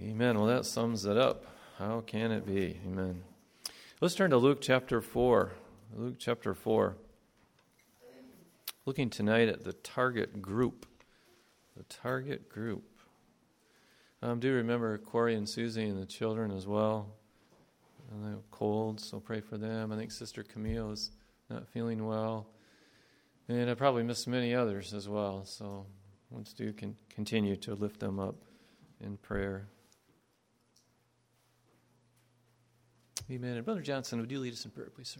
Amen. Well, that sums it up. How can it be? Amen. Let's turn to Luke chapter 4. Luke chapter 4. Looking tonight at the target group. The target group. Do remember Corey and Susie and the children as well. And they have colds, so pray for them. I think Sister Camille is not feeling well. And I probably missed many others as well. So let's continue to lift them up in prayer. Amen. And Brother Johnson, would you lead us in prayer, please, sir?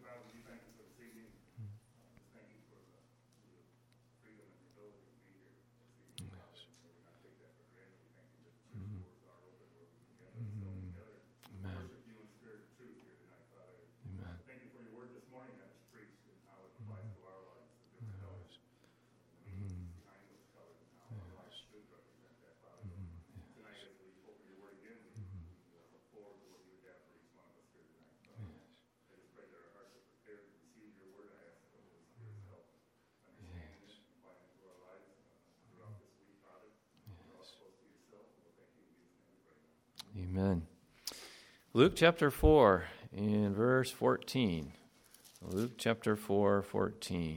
Amen. Luke chapter 4 in verse 14. Luke chapter 4:14.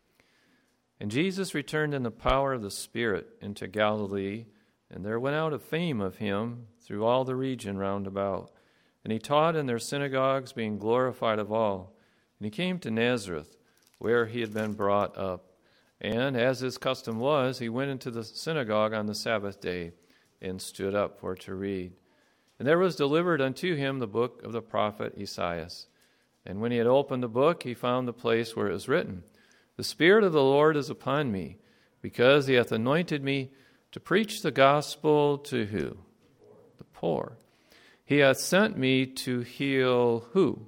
And Jesus returned in the power of the Spirit into Galilee, and there went out a fame of him through all the region round about. And he taught in their synagogues, being glorified of all. And he came to Nazareth, where he had been brought up. And as his custom was, he went into the synagogue on the Sabbath day, and stood up for to read. And there was delivered unto him the book of the prophet Esaias. And when he had opened the book, he found the place where it was written, The Spirit of the Lord is upon me, because he hath anointed me to preach the gospel to who? The poor. He hath sent me to heal who?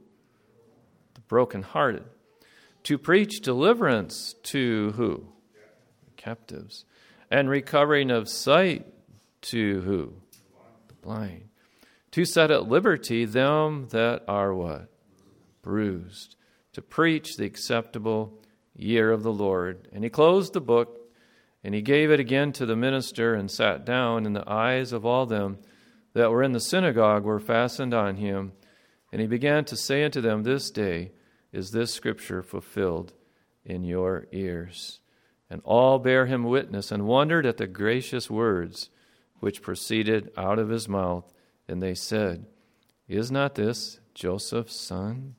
The brokenhearted. To preach deliverance to who? The captives. And recovering of sight to who? The blind. To set at liberty them that are what? Bruised. To preach the acceptable year of the Lord. And he closed the book, and he gave it again to the minister, and sat down, and the eyes of all them that were in the synagogue were fastened on him. And he began to say unto them, This day is this scripture fulfilled in your ears. And all bare him witness, and wondered at the gracious words which proceeded out of his mouth. And they said, Is not this Joseph's son?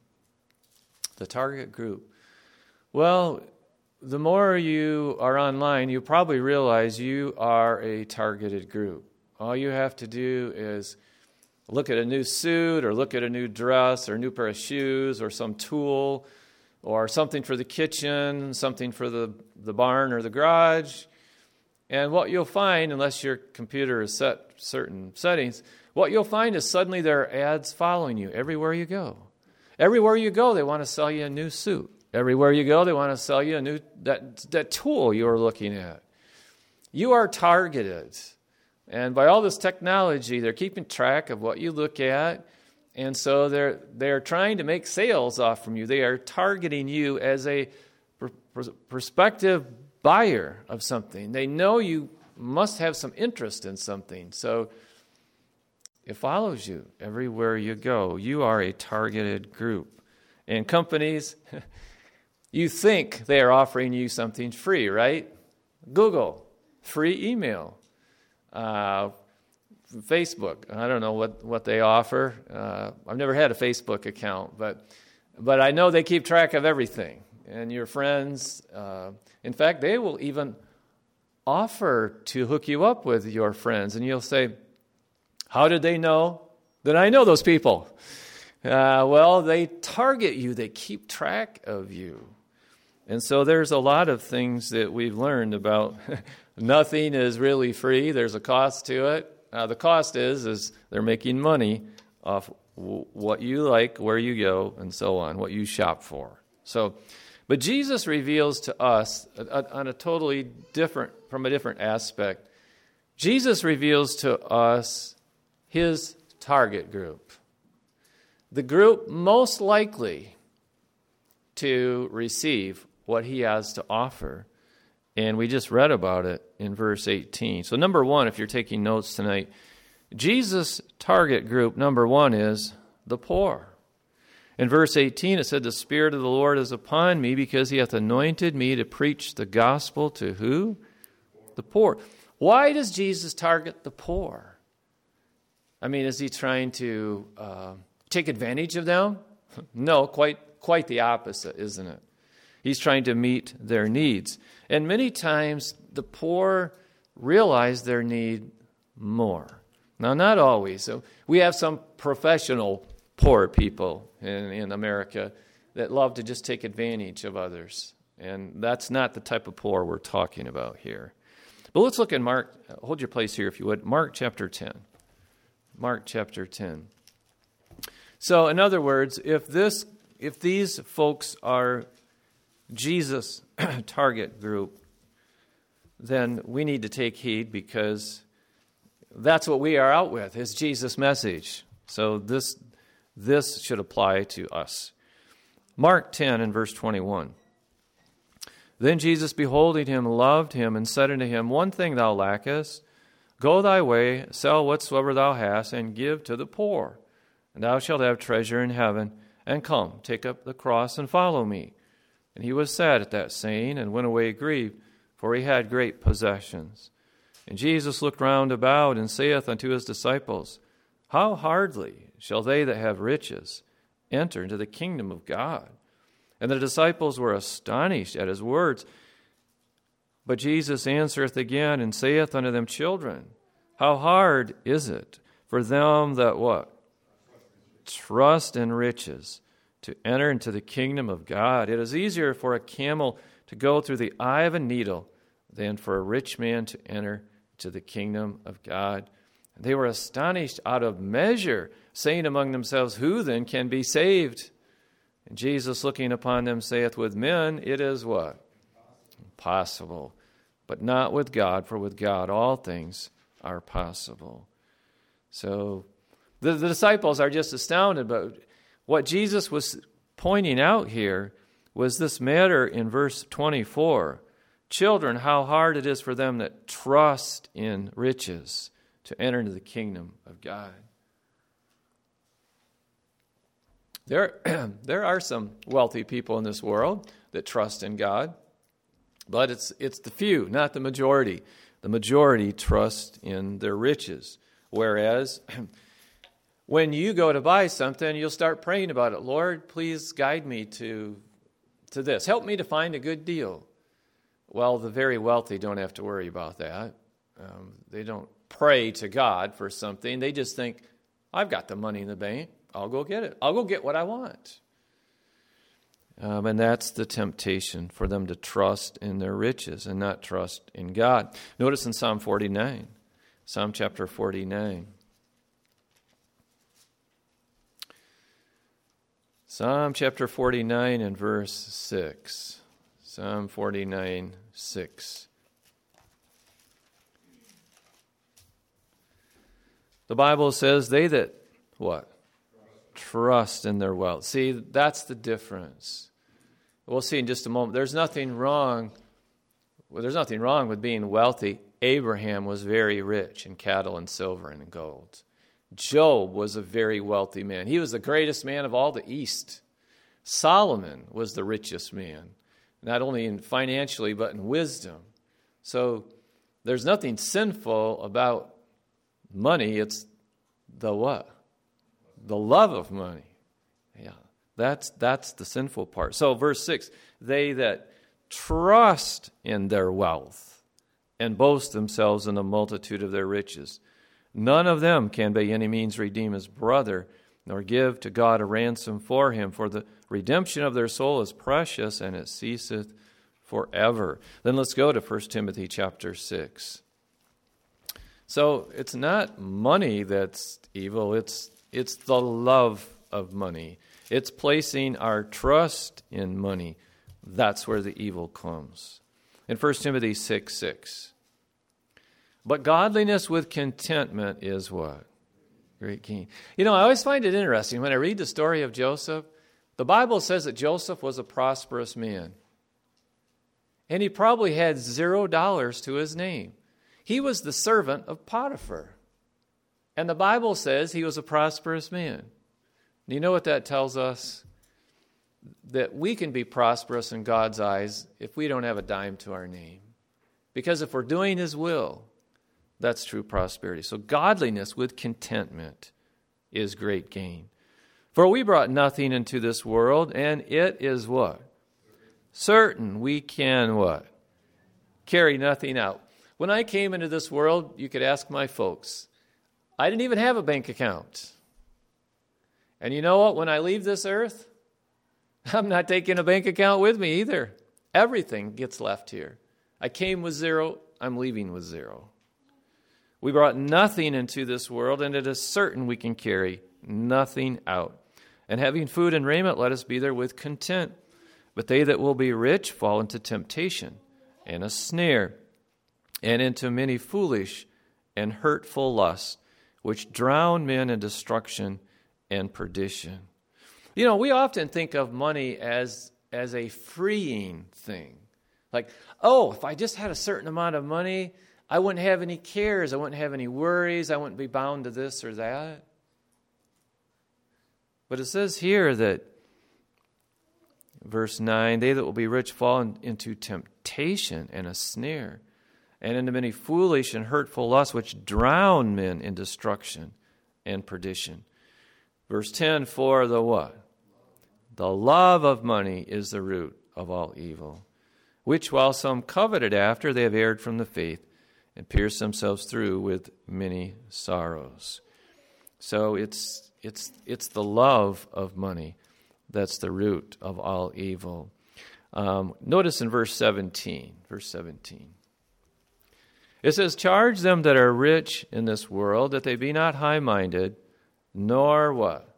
The target group. Well, the more you are online, you probably realize you are a targeted group. All you have to do is look at a new suit, or look at a new dress, or a new pair of shoes, or some tool, or something for the kitchen, something for the barn or the garage. And what you'll find, unless your computer is set certain settings, what you'll find is suddenly there are ads following you everywhere you go. Everywhere you go, they want to sell you a new suit. Everywhere you go, they want to sell you a new that tool you are looking at. You are targeted. And by all this technology, they're keeping track of what you look at. And so they're trying to make sales off from you. They are targeting you as a prospective buyer of something. They know you must have some interest in something. So it follows you everywhere you go. You are a targeted group. And companies, you think they are offering you something free, right? Google, free email. Facebook, I don't know what they offer. I've never had a Facebook account, but I know they keep track of everything. And your friends, in fact, they will even offer to hook you up with your friends. And you'll say, how did they know that I know those people? Well, they target you. They keep track of you. And so there's a lot of things that we've learned about nothing is really free. There's a cost to it. The cost is they're making money off what you like, where you go, and so on, what you shop for. So, but Jesus reveals to us on a totally different, from a different aspect. Jesus reveals to us his target group, the group most likely to receive what he has to offer. And we just read about it in verse 18. So number one, if you're taking notes tonight, Jesus' target group, number one, is the poor. In verse 18, it said, the Spirit of the Lord is upon me because he hath anointed me to preach the gospel to who? The poor. Why does Jesus target the poor? I mean, is he trying to take advantage of them? No, quite the opposite, isn't it? He's trying to meet their needs. And many times, the poor realize their need more. Now, not always. So we have some professional poor people in America that love to just take advantage of others. And that's not the type of poor we're talking about here. But let's look at Mark. Hold your place here, if you would. Mark chapter 10. Mark chapter 10. So, in other words, if these folks are Jesus' target group, then we need to take heed, because that's what we are out with, is Jesus' message. So this should apply to us. Mark 10 and verse 21. Then Jesus, beholding him, loved him, and said unto him, one thing thou lackest, go thy way, sell whatsoever thou hast, and give to the poor, and thou shalt have treasure in heaven. And come, take up the cross, and follow me. And he was sad at that saying, and went away grieved, for he had great possessions. And Jesus looked round about, and saith unto his disciples, how hardly shall they that have riches enter into the kingdom of God? And the disciples were astonished at his words. But Jesus answereth again, and saith unto them, children, how hard is it for them that what? Trust in riches, to enter into the kingdom of God. It is easier for a camel to go through the eye of a needle than for a rich man to enter into the kingdom of God. And they were astonished out of measure, saying among themselves, who then can be saved? And Jesus, looking upon them, saith, with men it is what? Impossible. But not with God, for with God all things are possible. So the disciples are just astounded, but what Jesus was pointing out here was this matter in verse 24. Children, how hard it is for them that trust in riches to enter into the kingdom of God. There are some wealthy people in this world that trust in God, but it's the few, not the majority. The majority trust in their riches, whereas when you go to buy something, you'll start praying about it. Lord, please guide me to this. Help me to find a good deal. Well, the very wealthy don't have to worry about that. They don't pray to God for something. They just think, I've got the money in the bank. I'll go get it. I'll go get what I want. And that's the temptation, for them to trust in their riches and not trust in God. Notice in Psalm 49, Psalm chapter 49. Psalm chapter 49 and verse 6. Psalm 49, 6. The Bible says, they that, what? Trust in their wealth. See, that's the difference. We'll see in just a moment. There's nothing wrong with being wealthy. Abraham was very rich in cattle and silver and gold. Job was a very wealthy man. He was the greatest man of all the East. Solomon was the richest man, not only in financially, but in wisdom. So there's nothing sinful about money. It's the what? The love of money. Yeah, that's the sinful part. So verse 6, they that trust in their wealth and boast themselves in the multitude of their riches, none of them can by any means redeem his brother, nor give to God a ransom for him. For the redemption of their soul is precious, and it ceaseth forever. Then let's go to 1 Timothy chapter 6. So it's not money that's evil, it's the love of money. It's placing our trust in money. That's where the evil comes. In 1 Timothy 6:6. But godliness with contentment is what? Great gain. You know, I always find it interesting when I read the story of Joseph. The Bible says that Joseph was a prosperous man. And he probably had $0 to his name. He was the servant of Potiphar. And the Bible says he was a prosperous man. Do you know what that tells us? That we can be prosperous in God's eyes if we don't have a dime to our name. Because if we're doing his will, that's true prosperity. So godliness with contentment is great gain. For we brought nothing into this world, and it is what? Certain we can what? Carry nothing out. When I came into this world, you could ask my folks, I didn't even have a bank account. And you know what? When I leave this earth, I'm not taking a bank account with me either. Everything gets left here. I came with zero. I'm leaving with zero. We brought nothing into this world, and it is certain we can carry nothing out. And having food and raiment, let us be there with content. But they that will be rich fall into temptation and a snare, and into many foolish and hurtful lusts, which drown men in destruction and perdition. You know, we often think of money as a freeing thing. Like, oh, if I just had a certain amount of money, I wouldn't have any cares, I wouldn't have any worries, I wouldn't be bound to this or that. But it says here that, verse 9, they that will be rich fall into temptation and a snare, and into many foolish and hurtful lusts, which drown men in destruction and perdition. Verse 10, for the what? The love of money is the root of all evil, which while some coveted after, they have erred from the faith, and pierced themselves through with many sorrows. So it's the love of money that's the root of all evil. Notice in verse 17. It says, charge them that are rich in this world, that they be not high-minded, nor what?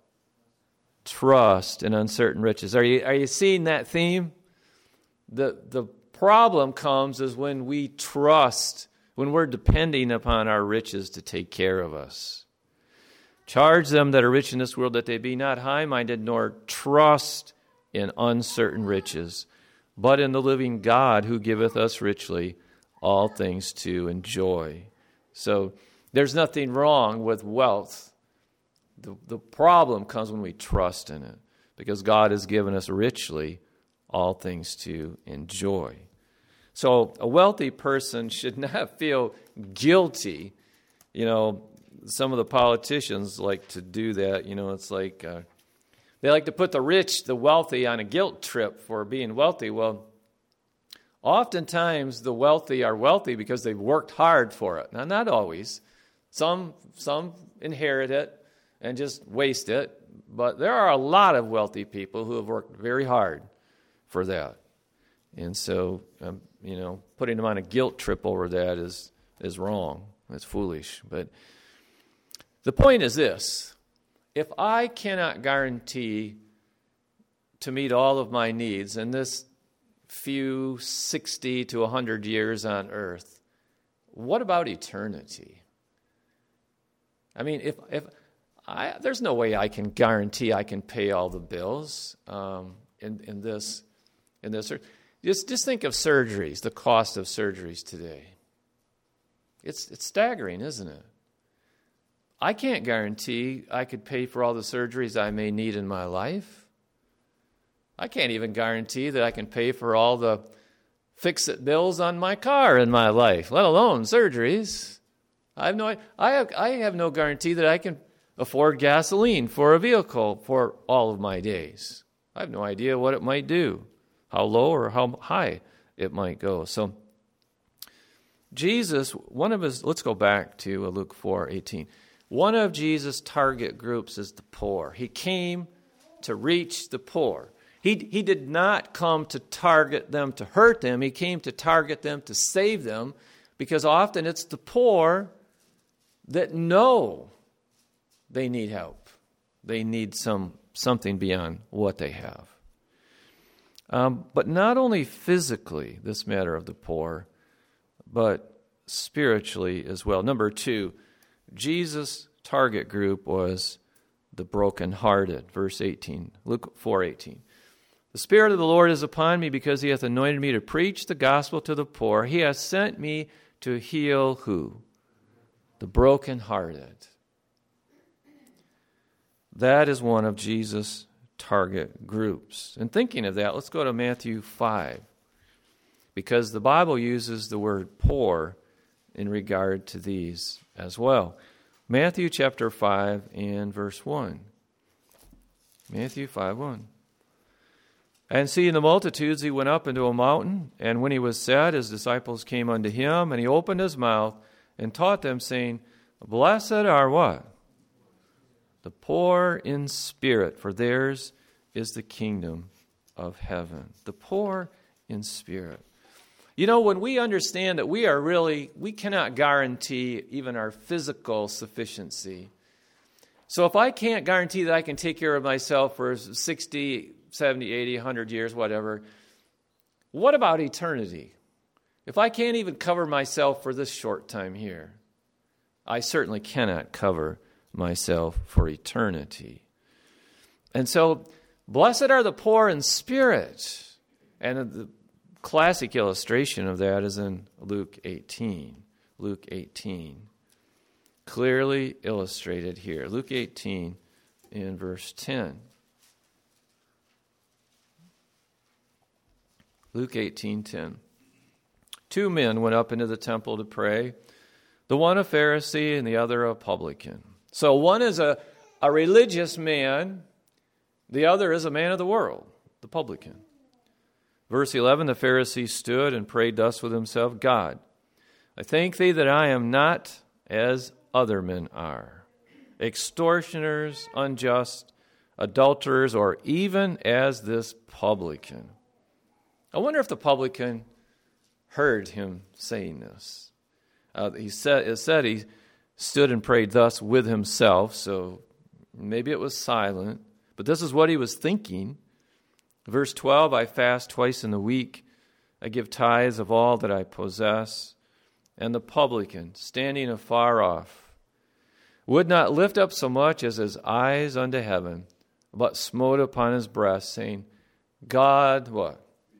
Trust in uncertain riches. Are you seeing that theme? The problem comes is when we trust, when we're depending upon our riches to take care of us. Charge them that are rich in this world, that they be not high-minded, nor trust in uncertain riches, but in the living God, who giveth us richly all things to enjoy. So there's nothing wrong with wealth. The problem comes when we trust in it, because God has given us richly all things to enjoy. So a wealthy person should not feel guilty. You know, some of the politicians like to do that. You know, it's like they like to put the rich, the wealthy, on a guilt trip for being wealthy. Well, oftentimes the wealthy are wealthy because they've worked hard for it. Now, not always. Some inherit it and just waste it. But there are a lot of wealthy people who have worked very hard for that. And so, putting them on a guilt trip over that is wrong. It's foolish. But the point is this. If I cannot guarantee to meet all of my needs in this few 60 to 100 years on earth, what about eternity? I mean, there's no way I can guarantee I can pay all the bills in this earth. Just think of surgeries, the cost of surgeries today. It's staggering, isn't it? I can't guarantee I could pay for all the surgeries I may need in my life. I can't even guarantee that I can pay for all the fix-it bills on my car in my life, let alone surgeries. I have no guarantee that I can afford gasoline for a vehicle for all of my days. I have no idea what it might do, how low or how high it might go. So Jesus, let's go back to Luke 4:18. One of Jesus' target groups is the poor. He came to reach the poor. He did not come to target them to hurt them. He came to target them to save them, because often it's the poor that know they need help. They need something beyond what they have. But not only physically, this matter of the poor, but spiritually as well. Number 2, Jesus' target group was the brokenhearted. Verse 18, Luke 4:18. The Spirit of the Lord is upon me, because he hath anointed me to preach the gospel to the poor. He hath sent me to heal who? The brokenhearted. That is one of Jesus' target groups. And thinking of that, let's go to Matthew 5, because the Bible uses the word poor in regard to these as well. Matthew chapter 5 and verse 1. Matthew 5:1. And seeing the multitudes, he went up into a mountain, and when he was set, his disciples came unto him, and he opened his mouth and taught them, saying, Blessed are what? The poor in spirit, for theirs is the kingdom of heaven. The poor in spirit. You know, when we understand that we cannot guarantee even our physical sufficiency. So if I can't guarantee that I can take care of myself for 60, 70, 80, 100 years, whatever, what about eternity? If I can't even cover myself for this short time here, I certainly cannot cover myself for eternity. And so, blessed are the poor in spirit. And the classic illustration of that is in Luke 18. Luke 18. Clearly illustrated here. Luke 18 in verse 10. Luke 18:10. 2 men went up into the temple to pray, the one a Pharisee and the other a publican. So one is a religious man, the other is a man of the world, the publican. Verse 11, the Pharisee stood and prayed thus with himself, God, I thank thee that I am not as other men are, extortioners, unjust, adulterers, or even as this publican. I wonder if the publican heard him saying this. It said he stood and prayed thus with himself, so maybe it was silent, but this is what he was thinking. Verse 12, I fast twice in the week. I give tithes of all that I possess. And the publican, standing afar off, would not lift up so much as his eyes unto heaven, but smote upon his breast, saying, God, what?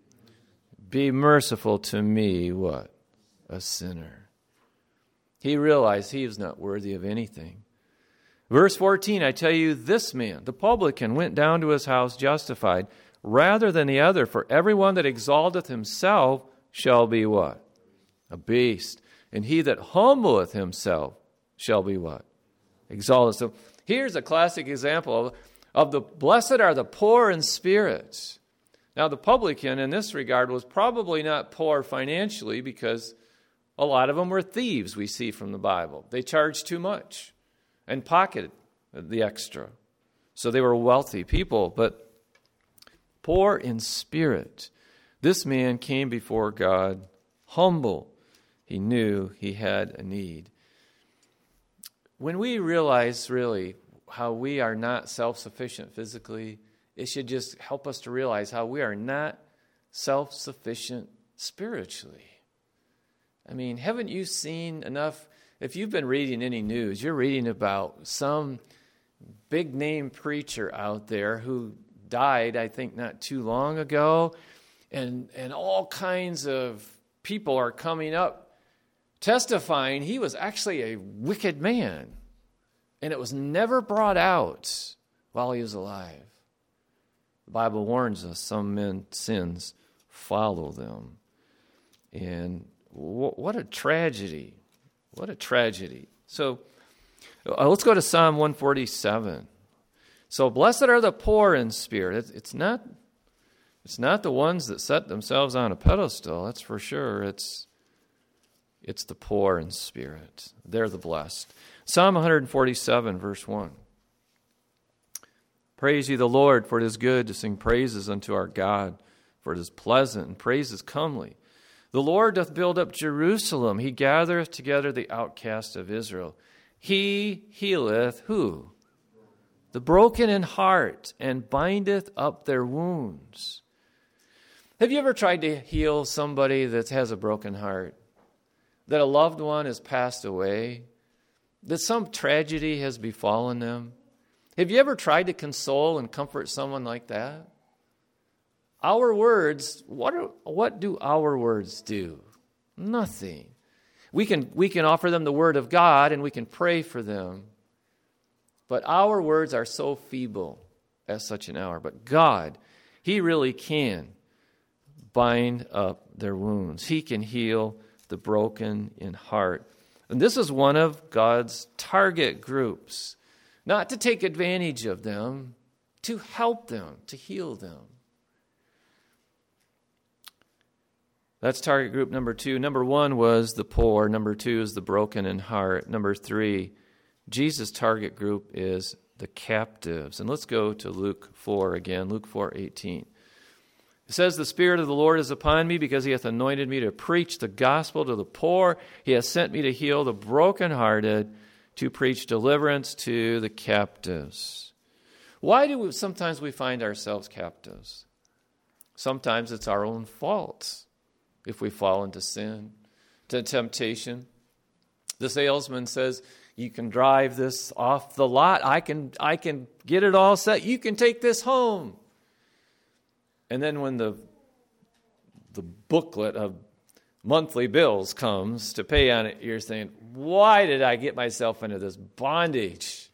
Be merciful to me, what? A sinner. He realized he was not worthy of anything. Verse 14, I tell you, this man, the publican, went down to his house justified, rather than the other, for everyone that exalteth himself shall be what? A beast. And he that humbleth himself shall be what? Exalted. So here's a classic example of the blessed are the poor in spirit. Now the publican in this regard was probably not poor financially, because a lot of them were thieves, we see from the Bible. They charged too much and pocketed the extra. So they were wealthy people, but poor in spirit. This man came before God humble. He knew he had a need. When we realize really how we are not self-sufficient physically, it should just help us to realize how we are not self-sufficient spiritually. I mean, haven't you seen enough? If you've been reading any news, you're reading about some big-name preacher out there who died, I think, not too long ago, and all kinds of people are coming up testifying he was actually a wicked man, and it was never brought out while he was alive. The Bible warns us some men's sins follow them, and what a tragedy. What a tragedy. So let's go to Psalm 147. So blessed are the poor in spirit. It's not the ones that set themselves on a pedestal, that's for sure. It's the poor in spirit. They're the blessed. Psalm 147, verse 1. Praise ye the Lord, for it is good to sing praises unto our God, for it is pleasant, and praise is comely. The Lord doth build up Jerusalem. He gathereth together the outcast of Israel. He healeth who? The broken in heart, and bindeth up their wounds. Have you ever tried to heal somebody that has a broken heart? That a loved one has passed away? That some tragedy has befallen them? Have you ever tried to console and comfort someone like that? Our words, what do our words do? Nothing. We can offer them the word of God and we can pray for them. But our words are so feeble at such an hour. But God, He really can bind up their wounds. He can heal the broken in heart. And this is one of God's target groups. Not to take advantage of them, to help them, to heal them. That's target group number 2. Number 1 was the poor. Number 2 is the broken in heart. Number 3, Jesus' target group is the captives. And let's go to Luke 4 again, Luke 4:18. It says, "The Spirit of the Lord is upon me, because He hath anointed me to preach the gospel to the poor. He hath sent me to heal the brokenhearted, to preach deliverance to the captives." Why do sometimes we find ourselves captives? Sometimes it's our own fault if we fall into sin, to temptation. The salesman says, "You can drive this off the lot. I can get it all set. You can take this home." And then when the booklet of monthly bills comes to pay on it, you're saying, "Why did I get myself into this bondage?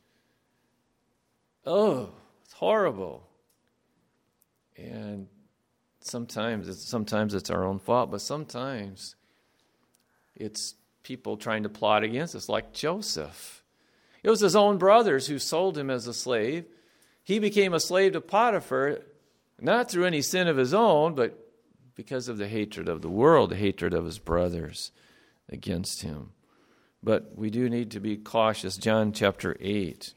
Oh, it's horrible." And sometimes it's our own fault, but sometimes it's people trying to plot against us, like Joseph. It was his own brothers who sold him as a slave. He became a slave to Potiphar, not through any sin of his own, but because of the hatred of the world, the hatred of his brothers against him. But we do need to be cautious. John chapter 8.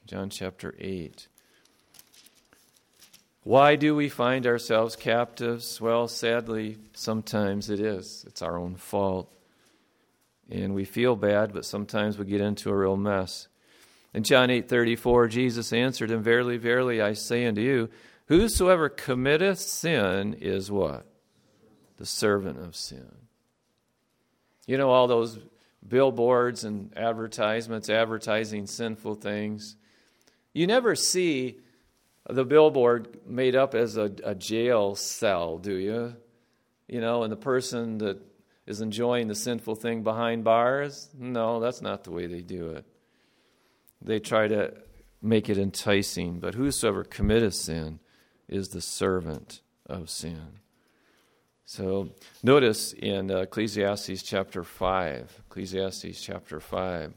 Why do we find ourselves captives? Well, sadly, sometimes it is. It's our own fault. And we feel bad, but sometimes we get into a real mess. In John 8:34, Jesus answered him, "Verily, verily, I say unto you, whosoever committeth sin is" what? The servant of sin. You know, all those billboards and advertisements advertising sinful things. You never see the billboard made up as a jail cell, do you? You know, and the person that is enjoying the sinful thing behind bars? No, that's not the way they do it. They try to make it enticing. But whosoever committeth sin is the servant of sin. So notice in Ecclesiastes chapter 5. Ecclesiastes chapter 5.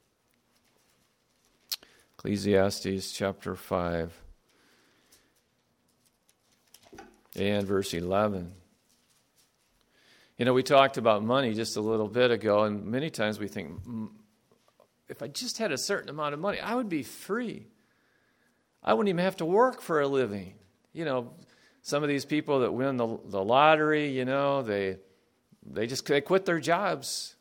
And verse 11. You know, we talked about money just a little bit ago, and many times we think, if I just had a certain amount of money, I would be free. I wouldn't even have to work for a living. You know, some of these people that win the lottery, you know, they quit their jobs.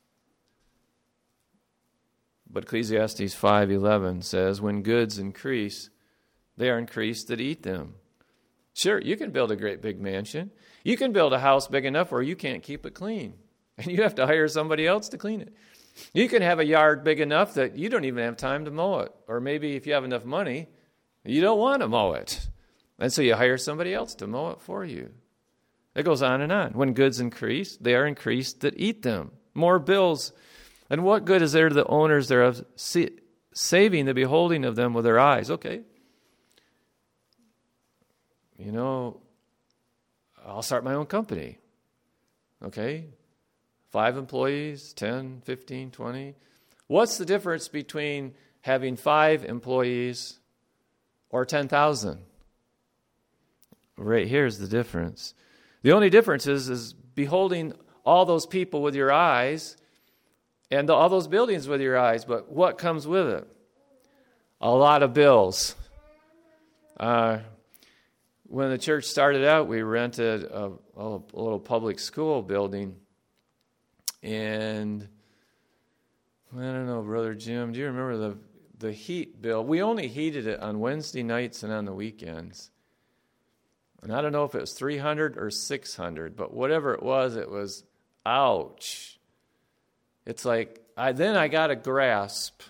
But Ecclesiastes 5:11 says, "When goods increase, they are increased that eat them." Sure, you can build a great big mansion. You can build a house big enough where you can't keep it clean, and you have to hire somebody else to clean it. You can have a yard big enough that you don't even have time to mow it. Or maybe if you have enough money, you don't want to mow it. And so you hire somebody else to mow it for you. It goes on and on. When goods increase, they are increased that eat them. More bills. And what good is there to the owners thereof, saving the beholding of them with their eyes? Okay. You know, I'll start my own company. Okay? 5 employees, 10, 15, 20. What's the difference between having 5 employees or 10,000? Right here's the difference. The only difference is beholding all those people with your eyes and all those buildings with your eyes. But what comes with it? A lot of bills. When the church started out, we rented a little public school building. And I don't know, Brother Jim, do you remember the heat bill? We only heated it on Wednesday nights and on the weekends. And I don't know if it was $300 or $600, but whatever it was ouch. It's like, I got a grasp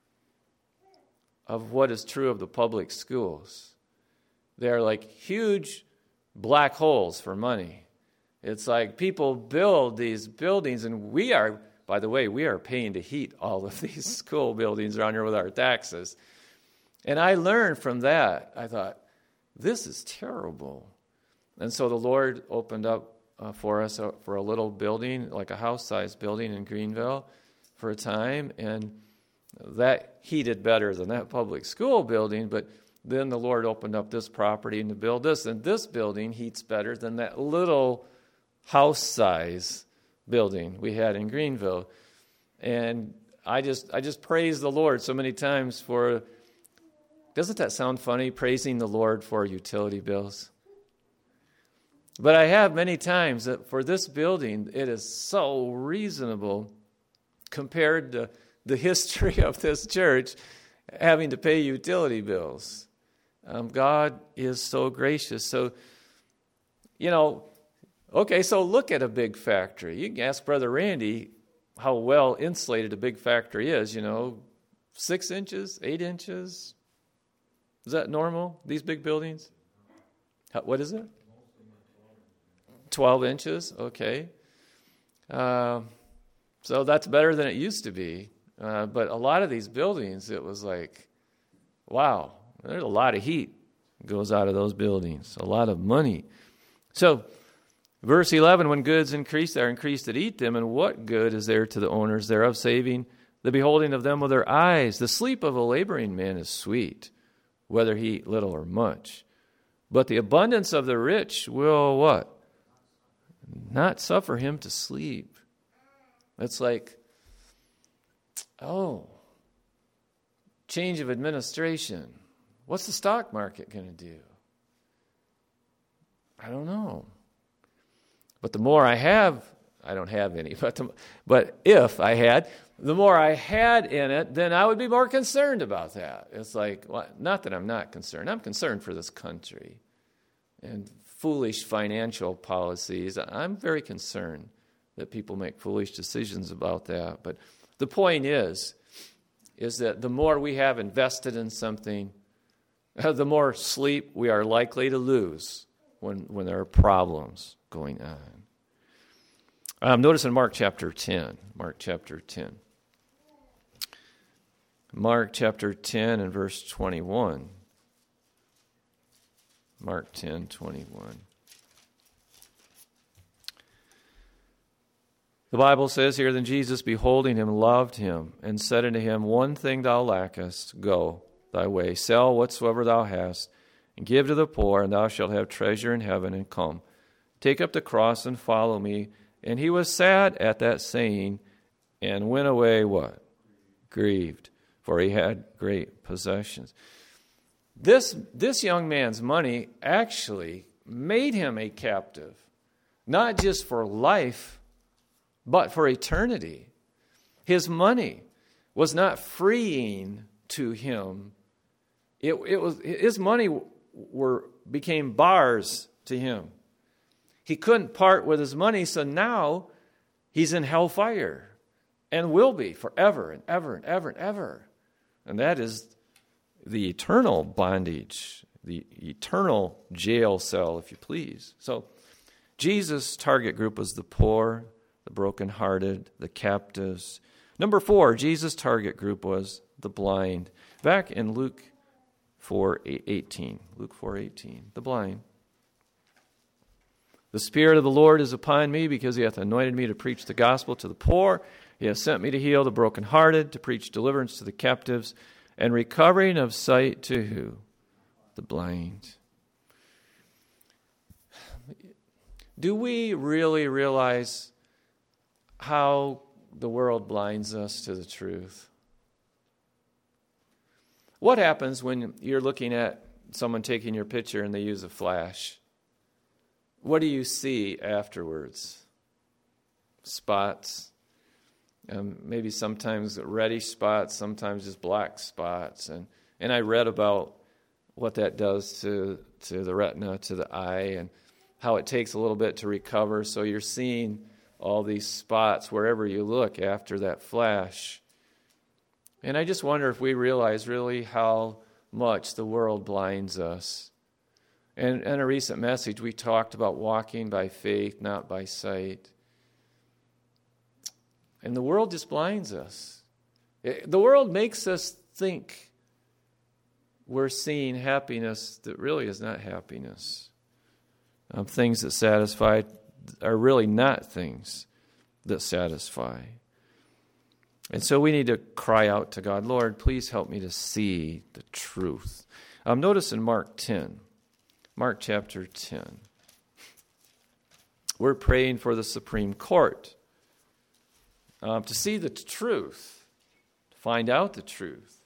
of what is true of the public schools. They're like huge black holes for money. It's like people build these buildings, and we are paying to heat all of these school buildings around here with our taxes. And I learned from that. I thought, this is terrible. And so the Lord opened up for us for a little building, like a house-sized building in Greenville for a time. And that heated better than that public school building. But then the Lord opened up this property and to build this. And this building heats better than that little house-size building we had in Greenville. And I just praise the Lord so many times for, doesn't that sound funny, praising the Lord for utility bills? But I have many times that for this building, it is so reasonable compared to the history of this church having to pay utility bills. God is so gracious. So, okay, so look at a big factory. You can ask Brother Randy how well insulated a big factory is, 6 inches, 8 inches. Is that normal, these big buildings? What is it? 12 inches, okay. So that's better than it used to be. But a lot of these buildings, it was like, wow, there's a lot of heat goes out of those buildings, a lot of money. So, verse 11, when goods increase, they are increased that eat them, and what good is there to the owners thereof, saving the beholding of them with their eyes? The sleep of a laboring man is sweet, whether he eat little or much. But the abundance of the rich will what? Not suffer him to sleep. It's like, change of administration. What's the stock market going to do? I don't know. But the more I have, I don't have any, but if I had, the more I had in it, then I would be more concerned about that. It's like, not that I'm not concerned. I'm concerned for this country and foolish financial policies. I'm very concerned that people make foolish decisions about that. But the point is that the more we have invested in something, the more sleep we are likely to lose when there are problems going on. Notice in Mark chapter 10. Mark chapter 10 and verse 21. Mark 10:21. The Bible says here, then Jesus, beholding him, loved him, and said unto him, one thing thou lackest, go thy way, sell whatsoever thou hast, and give to the poor, and thou shalt have treasure in heaven, and come, take up the cross and follow me. And he was sad at that saying, and went away what? Grieved, for he had great possessions. This young man's money actually made him a captive, not just for life, but for eternity. His money was not freeing to him. It was his money became bars to him. He couldn't part with his money, so now he's in hellfire and will be forever and ever and ever and ever. And that is the eternal bondage, the eternal jail cell, if you please. So Jesus' target group was the poor, the brokenhearted, the captives. Number 4, Jesus' target group was the blind. Back in Luke 4:18. Luke 4:18, the blind. The Spirit of the Lord is upon me, because he hath anointed me to preach the gospel to the poor. He hath sent me to heal the brokenhearted, to preach deliverance to the captives, and recovering of sight to who? The blind. Do we really realize how the world blinds us to the truth? What happens when you're looking at someone taking your picture and they use a flash? What do you see afterwards? Spots. Maybe sometimes reddish spots, sometimes just black spots. And I read about what that does to the retina, to the eye, and how it takes a little bit to recover. So you're seeing all these spots wherever you look after that flash. And I just wonder if we realize really how much the world blinds us. And in a recent message, we talked about walking by faith, not by sight. And the world just blinds us. The world makes us think we're seeing happiness that really is not happiness. Things that satisfy are really not things that satisfy. And so we need to cry out to God, Lord, please help me to see the truth. Notice in Mark chapter 10, we're praying for the Supreme Court to see the truth, to find out the truth.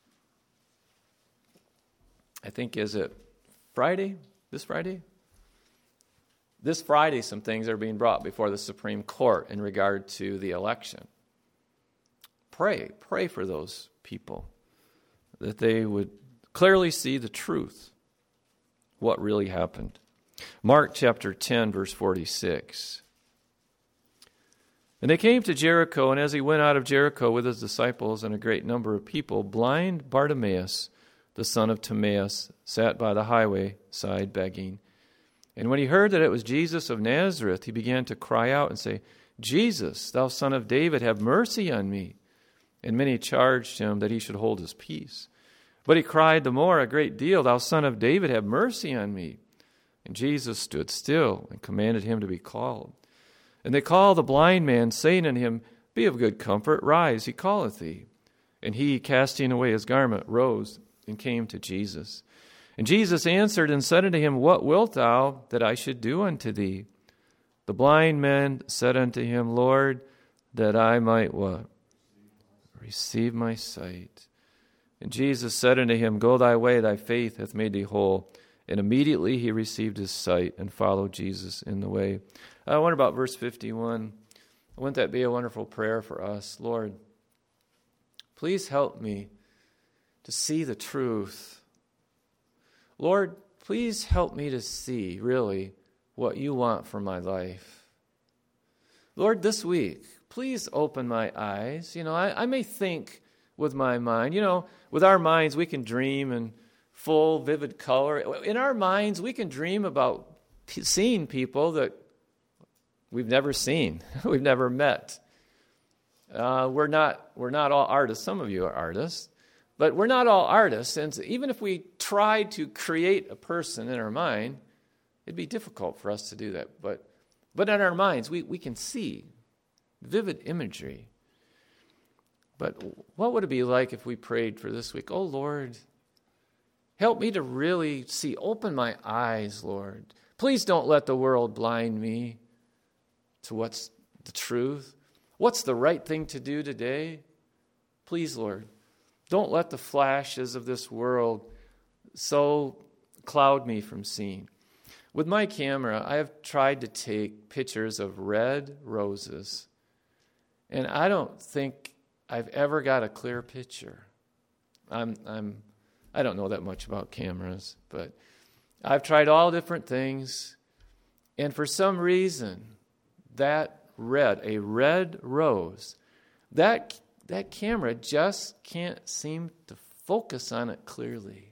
I think, is it Friday? This Friday? This Friday, some things are being brought before the Supreme Court in regard to the election. Pray for those people, that they would clearly see the truth, what really happened. Mark chapter 10, verse 46. And they came to Jericho, and as he went out of Jericho with his disciples and a great number of people, blind Bartimaeus, the son of Timaeus, sat by the highway side begging. And when he heard that it was Jesus of Nazareth, he began to cry out and say, Jesus, thou son of David, have mercy on me. And many charged him that he should hold his peace. But he cried the more a great deal, Thou son of David, have mercy on me. And Jesus stood still and commanded him to be called. And they called the blind man, saying unto him, Be of good comfort, rise, he calleth thee. And he, casting away his garment, rose and came to Jesus. And Jesus answered and said unto him, What wilt thou that I should do unto thee? The blind man said unto him, Lord, that I might what? Receive my sight. And Jesus said unto him, Go thy way, thy faith hath made thee whole. And immediately he received his sight and followed Jesus in the way. I wonder about verse 51. Wouldn't that be a wonderful prayer for us? Lord, please help me to see the truth. Lord, please help me to see, really, what you want for my life. Lord, this week, please open my eyes. I may think with my mind. With our minds, we can dream in full, vivid color. In our minds, we can dream about seeing people that we've never seen, we've never met. We're not all artists. Some of you are artists. But we're not all artists, and even if we tried to create a person in our mind, it'd be difficult for us to do that. But in our minds, we can see vivid imagery. But what would it be like if we prayed for this week? Oh, Lord, help me to really see. Open my eyes, Lord. Please don't let the world blind me to what's the truth. What's the right thing to do today? Please, Lord. Don't let the flashes of this world so cloud me from seeing. With my camera, I have tried to take pictures of red roses, and I don't think I've ever got a clear picture. I don't know that much about cameras, but I've tried all different things, and for some reason, a red rose, that camera just can't seem to focus on it clearly.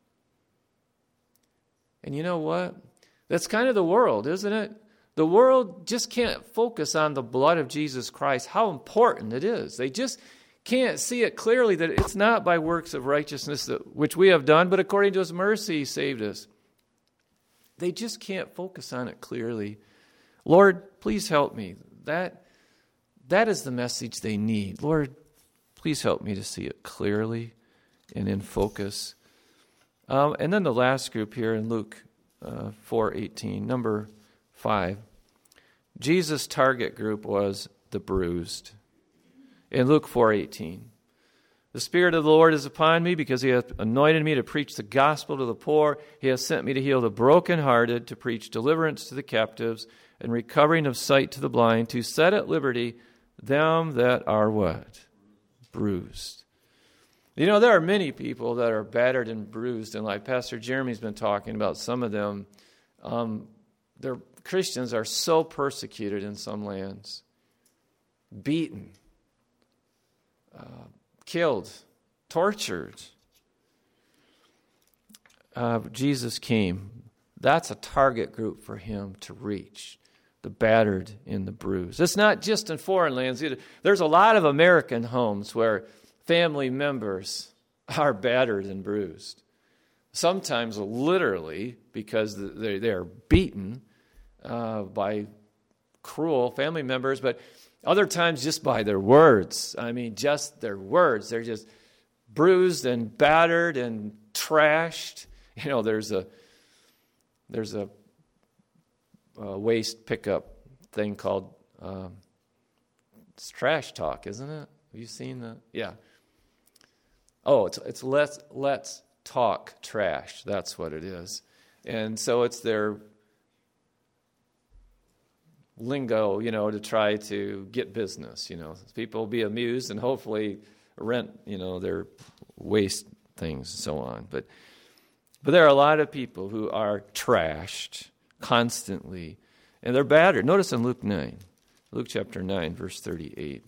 And you know what? That's kind of the world, isn't it? The world just can't focus on the blood of Jesus Christ, how important it is. They just can't see it clearly, that it's not by works of righteousness which we have done, but according to his mercy he saved us. They just can't focus on it clearly. Lord, please help me. That is the message they need. Lord, please help me to see it clearly and in focus. And then the last group here in Luke 4:18, number 5. Jesus' target group was the bruised. In Luke 4:18, the Spirit of the Lord is upon me because he hath anointed me to preach the gospel to the poor. He hath sent me to heal the brokenhearted, to preach deliverance to the captives, and recovering of sight to the blind, to set at liberty them that are what? Bruised. There are many people that are battered and bruised in life. Pastor Jeremy's been talking about some of them. Their Christians are so persecuted in some lands, beaten, killed, tortured. Jesus came. That's a target group for him to reach. The battered and the bruised. It's not just in foreign lands either. There's a lot of American homes where family members are battered and bruised. sometimes literally because they are beaten by cruel family members, but other times just by their words. I mean, just their words. They're just bruised and battered and trashed. You know, there's a waste pickup thing called it's trash talk, isn't it? Have you seen that? Yeah. Oh, it's let's talk trash. That's what it is. And so it's their lingo, you know, to try to get business. You know, people will be amused and hopefully rent, you know, their waste things and so on. But there are a lot of people who are trashed constantly, and they're battered. Notice in Luke chapter 9, verse 38.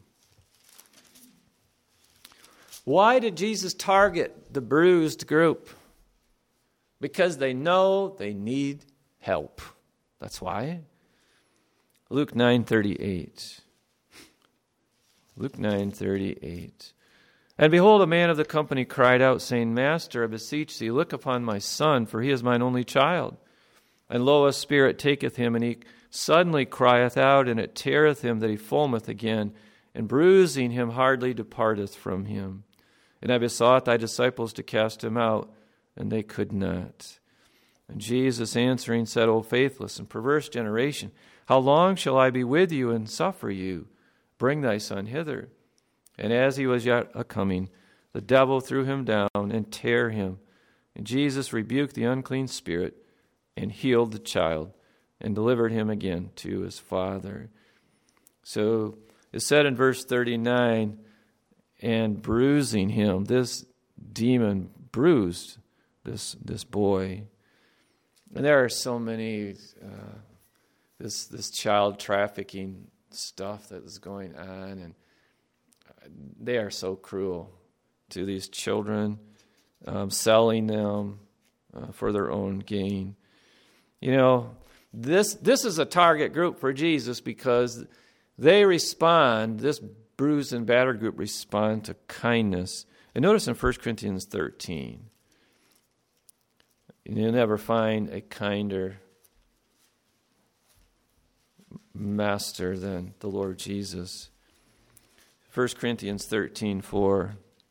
Why did Jesus target the bruised group? Because they know they need help. That's why. Luke 9:38. Luke 9:38. And behold, a man of the company cried out, saying, Master, I beseech thee, look upon my son, for he is mine only child. And lo, a spirit taketh him, and he suddenly crieth out, and it teareth him that he foameth again, and bruising him hardly departeth from him. And I besought thy disciples to cast him out, and they could not. And Jesus answering said, O faithless and perverse generation, how long shall I be with you and suffer you? Bring thy son hither. And as he was yet a-coming, the devil threw him down and tare him. And Jesus rebuked the unclean spirit and healed the child and delivered him again to his father. So it said in verse 39, and bruising him, this demon bruised this boy. And there are so many, this child trafficking stuff that is going on, and they are so cruel to these children, selling them for their own gain. You know, this is a target group for Jesus because they respond, this bruised and battered group respond to kindness. And notice in 1 Corinthians 13, you'll never find a kinder master than the Lord Jesus. 1 Corinthians 13:4.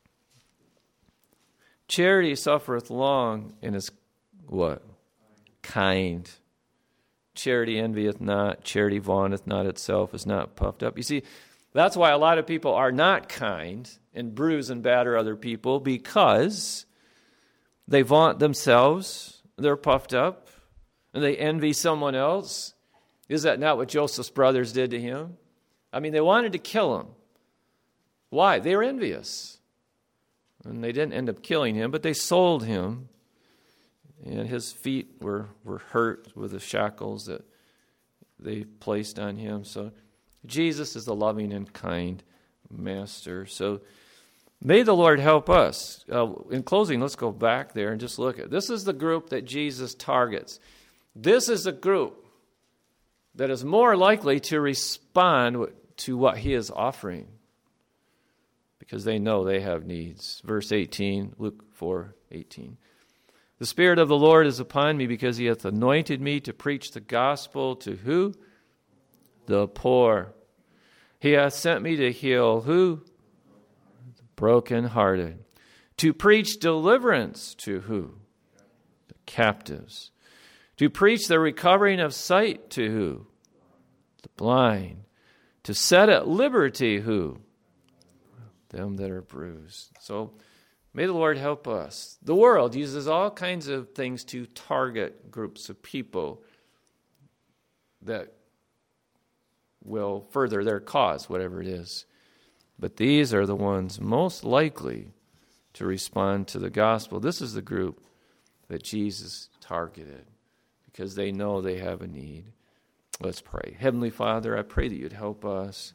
Charity suffereth long and is what? Kind. Charity envieth not. Charity vaunteth not itself, is not puffed up. You see, that's why a lot of people are not kind and bruise and batter other people, because they vaunt themselves, they're puffed up, and they envy someone else. Is that not what Joseph's brothers did to him? I mean, they wanted to kill him. Why? They were envious. And they didn't end up killing him, but they sold him. And his feet were hurt with the shackles that they placed on him. So Jesus is the loving and kind master. So may the Lord help us. In closing, let's go back there and just look at this. Is the group that Jesus targets. This is a group that is more likely to respond to what he is offering, because they know they have needs. Verse 18, Luke 4:18. The Spirit of the Lord is upon me, because he hath anointed me to preach the gospel to who? The poor. He hath sent me to heal who? The brokenhearted. To preach deliverance to who? The captives. To preach the recovering of sight to who? The blind. To set at liberty who? Them that are bruised. So may the Lord help us. The world uses all kinds of things to target groups of people that will further their cause, whatever it is. But these are the ones most likely to respond to the gospel. This is the group that Jesus targeted, because they know they have a need. Let's pray. Heavenly Father, I pray that you'd help us.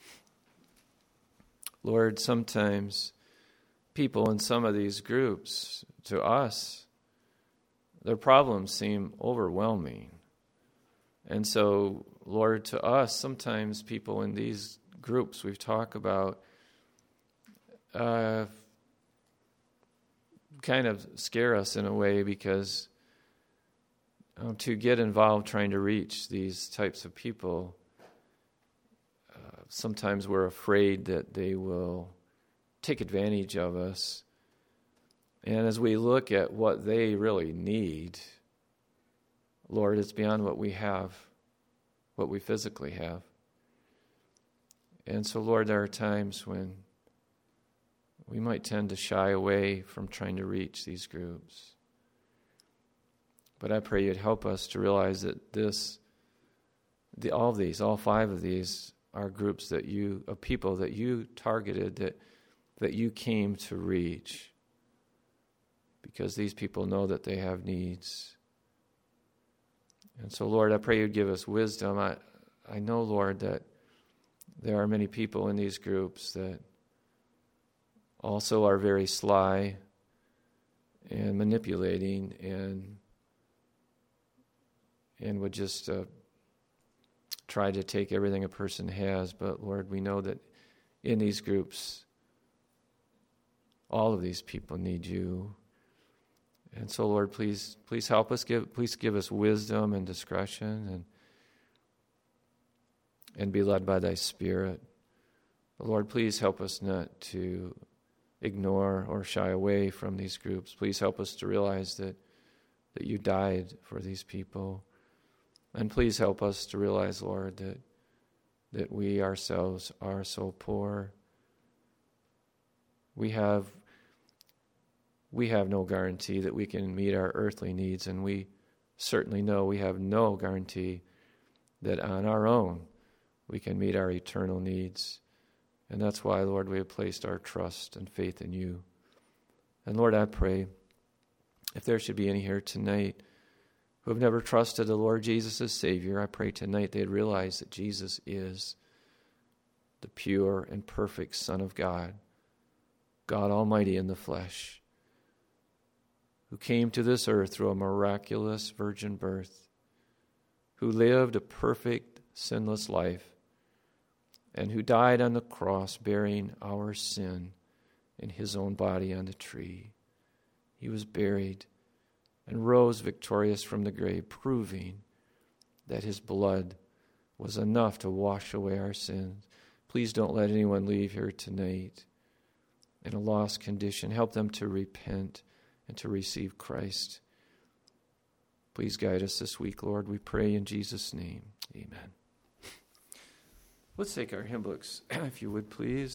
Lord, sometimes people in some of these groups, to us, their problems seem overwhelming. And so, Lord, to us, sometimes people in these groups we've talked about, God, kind of scare us in a way because to get involved trying to reach these types of people, sometimes we're afraid that they will take advantage of us. And as we look at what they really need, Lord, it's beyond what we have, what we physically have. And so, Lord, there are times when we might tend to shy away from trying to reach these groups. But I pray you'd help us to realize that all five of these are groups of people that you targeted, that you came to reach. Because these people know that they have needs. And so, Lord, I pray you'd give us wisdom. I know, Lord, that there are many people in these groups that also are very sly and manipulating and would just try to take everything a person has. But, Lord, we know that in these groups, all of these people need you. And so, Lord, please help us. Please give us wisdom and discretion and be led by thy Spirit. But Lord, please help us not to ignore or shy away from these groups. Please help us to realize that you died for these people. And please help us to realize, Lord, that we ourselves are so poor. We have no guarantee that we can meet our earthly needs, and we certainly know we have no guarantee that on our own we can meet our eternal needs. And that's why, Lord, we have placed our trust and faith in you. And Lord, I pray, if there should be any here tonight who have never trusted the Lord Jesus as Savior, I pray tonight they'd realize that Jesus is the pure and perfect Son of God, God Almighty in the flesh, who came to this earth through a miraculous virgin birth, who lived a perfect, sinless life, and who died on the cross bearing our sin in his own body on the tree. He was buried and rose victorious from the grave, proving that his blood was enough to wash away our sins. Please don't let anyone leave here tonight in a lost condition. Help them to repent and to receive Christ. Please guide us this week, Lord. We pray in Jesus' name. Amen. Let's take our hymn books, if you would, please.